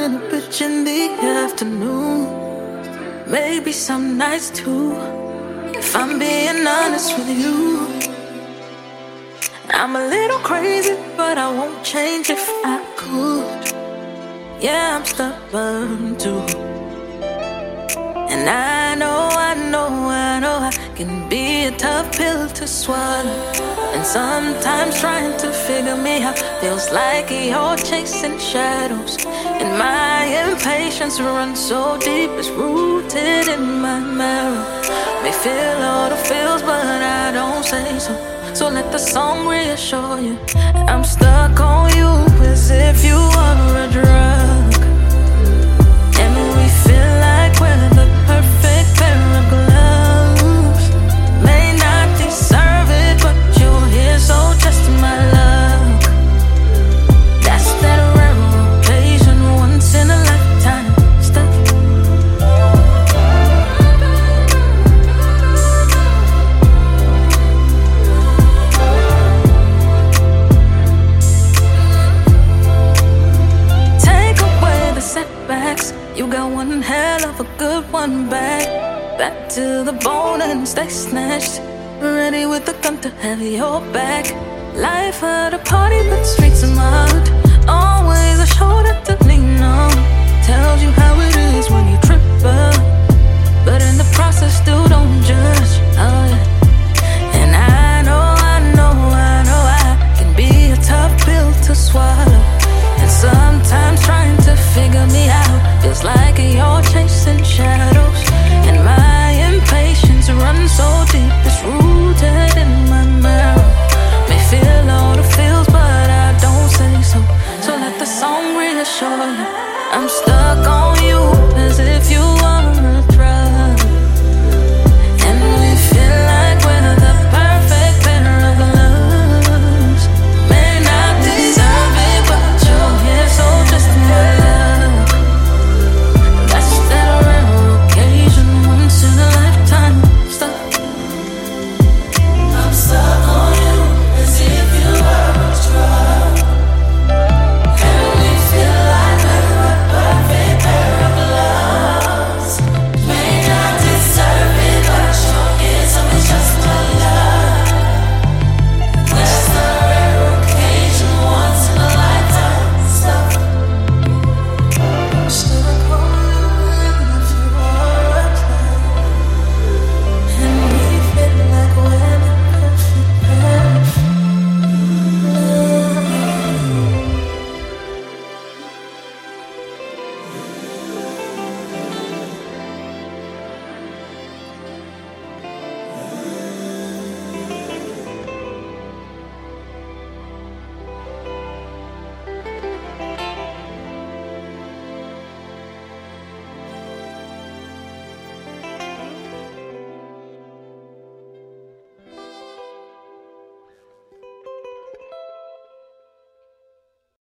and a bitch in the afternoon. Maybe some nights too, if I'm being honest with you. I'm a little crazy, but I won't change if I could. Yeah, I'm stubborn too. And I know I can be a tough pill to swallow. And sometimes trying to figure me out feels like you're chasing shadows. And my impatience runs so deep, it's rooted in my marrow. May feel all the feels, but I don't say so. So let the song reassure you I'm stuck on you as if you are a drug. And we feel like we're the perfect pair of gloves. May not deserve it, but you're here, so just my luck. That's that rare occasion, once in a lifetime stuff. Take away the setbacks, you got one hell of a good one back. Back to the bone and stay snatched, ready with the gun to have your back. Life at a party, but streets are marked. Always a shoulder to lean on. Tells you how it is when you trip up, but in the process still don't judge. Oh yeah. And I know I can be a tough pill to swallow. And sometimes trying to figure me out feels like you're chasing shadows. And my impatience runs so deep, it's rooted in my marrow. May feel all the feels, but I don't say so. So let the song reassure you I'm stuck on you as if you